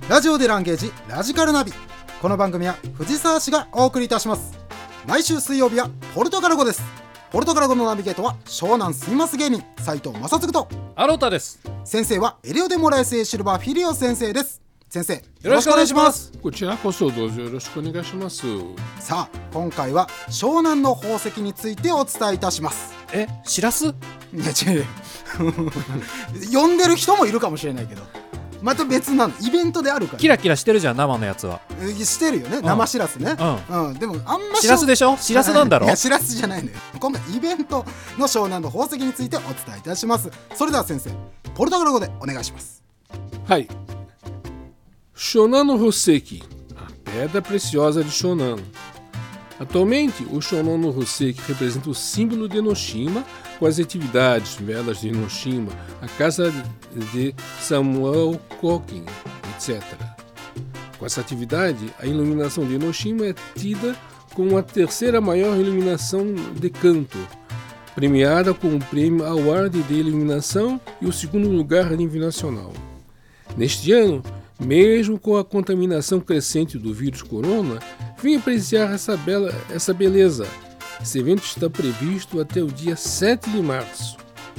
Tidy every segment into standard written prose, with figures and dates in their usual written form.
ラジオでランゲージラジカルナビ。この番組は藤沢市がお送りいたします。毎週水曜日はポルトガル語です。ポルトガル語のナビゲートは湘南住みます芸人斉藤正嗣とアロタです。 先生はエリオデモラエスエシルバーフィリオ先生です。先生、よろしくお願いします。 こちらこそどうぞよろしくお願いします。 さあ、今回は湘南の宝石についてお伝えいたします。 しらす？ いや違う呼んでる人もいるかもしれないけど、また別なの、イベントであるから。 キラキラしてるじゃん、生のやつは。 してるよね、生しらすね。でもあんましらすでしょ？しらすなんだろ？ いや、しらすじゃないのよ。今回イベントの湘南の宝石についてお伝えいたします。それでは先生、ポルトガル語でお願いします。 はい。Shonan no Roseki, a pedra preciosa de Shonan. Atualmente, o Shonan no Roseki representa o símbolo de Enoshima, com as atividades, velas de Enoshima, a casa de Samuel Koken, etc. Com essa atividade, a iluminação de Enoshima é tida como a terceira maior iluminação de Kanto, premiada com o prêmio Award de Iluminação e o segundo lugar a nível nacional. Neste ano, mesmo com a contaminação crescente do vírus corona, vim apreciar essa beleza. Esse evento está previsto até o dia 7 de março.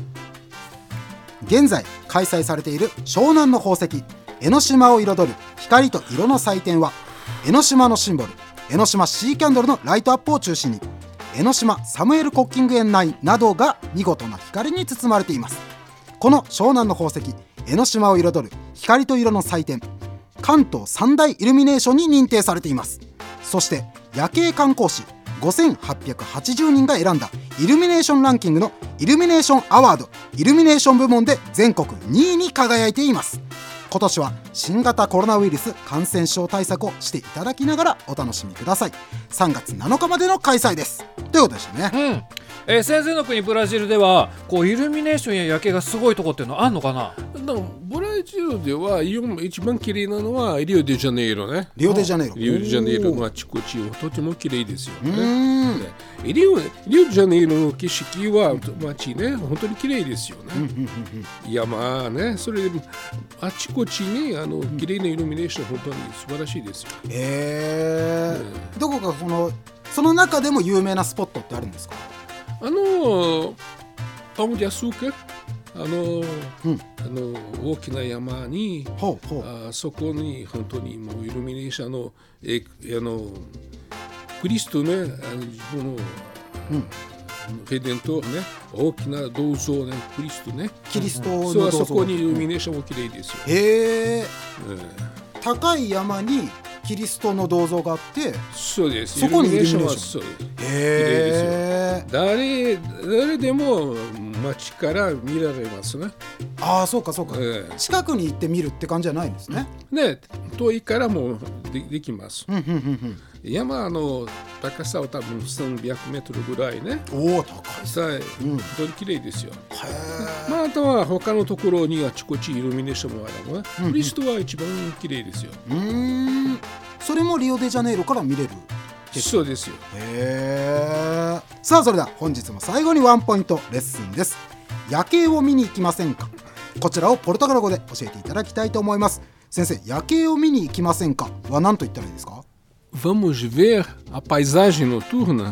現在開催されている湘南の宝石、江ノ島を彩る光と色の祭典は、江ノ島のシンボル、江ノ島シーキャンドルのライトアップを中心に、江ノ島サムエル・コッキング園内などが見事な光に包まれています。この湘南の宝石、江ノ島を彩る光と色の祭典、関東三大イルミネーションに認定されています。そして夜景観光誌5880人が選んだイルミネーションランキングのイルミネーションアワードイルミネーション部門で全国2位に輝いています。今年は新型コロナウイルス感染症対策をしていただきながらお楽しみください。3月7日までの開催ですということでしたね。 先生の国ブラジルではこうイルミネーションや夜景がすごいとこっていうのあんのかな？ ブラジルでは一番綺麗なのはリオデジャネイロね。 リオデジャネイロ。 リオデジャネイロのあちこちとても綺麗ですよね。リオデジャネイロの景色は街ね、本当に綺麗ですよね。山ね、それであちこちに綺麗なイルミネーション本当に素晴らしいですよ。 どこかその中でも有名なスポットってあるんですか ？Pão de Açúcar、大きな山に、そこに本当にもうイルミネーションクリストね、自分の、レデントね、大きな銅像ね、クリストね、 キリストの銅像、 そこにイルミネーションも綺麗ですよ。 高い山にキリストの銅像があって、 そうです。 そこにイルミネーションはそうです。綺麗ですよ。誰でも街から見られますね。 ああ、そうかそうか、近くに行って見るって感じじゃないんですね。 ね、遠いからもできます。山の高さは多分300メートルぐらいね。 おお、高い。 さあ、本当に綺麗ですよ。あとは他のところにあちこちイルミネーションもあるのね。クリストは一番綺麗ですよ。 それもリオデジャネイロから見れる？ そうですよ。 さあ、それでは本日も最後にワンポイントレッスンです。夜景を見に行きませんか？こちらをポルトガル語で教えていただきたいと思います。先生、夜景を見に行きませんかは何と言ったらいいですか ？Vamos ver a paisagem noturna.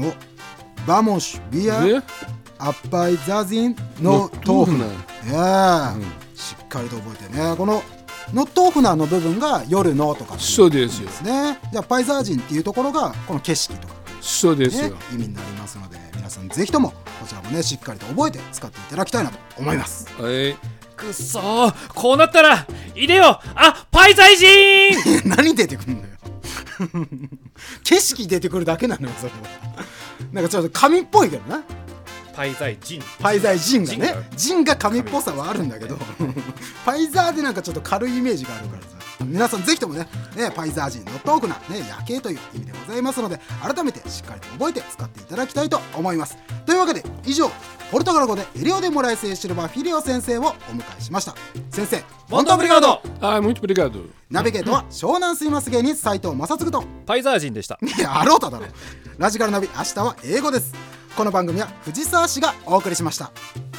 Vamos ver a paisagem noturna. しっかりと覚えてね。このノットオフナーの部分が夜のとか、 そうですよね。じゃあパイザージンっていうところがこの景色とか、 そうですよ、 意味になりますので、皆さんぜひともこちらもね、しっかりと覚えて使っていただきたいなと思います。 くっそー、こうなったら入れよ。パイザイジン何出てくるのよ景色出てくるだけなのよ、それは。なんかちょっと紙っぽいけどな。 パイザイジン、 パイザイジンがね、ジンが紙っぽさはあるんだけどパイザーでなんかちょっと軽いイメージがあるからさ、皆さんぜひともね、パイザージンノットオフな、夜景という意味でございますので、改めてしっかりと覚えて使っていただきたいと思います。というわけで以上、ポルトガル語でエリオデモラエスエシルバーフィリオ先生をお迎えしました。先生、 ボントオブリガード。 muito obrigado。 ナビゲートは湘南すいます芸人斉藤正嗣とパイザージンでした。 いや、あろうただろ。ラジカルナビ、明日は英語です。この番組は藤沢市がお送りしました。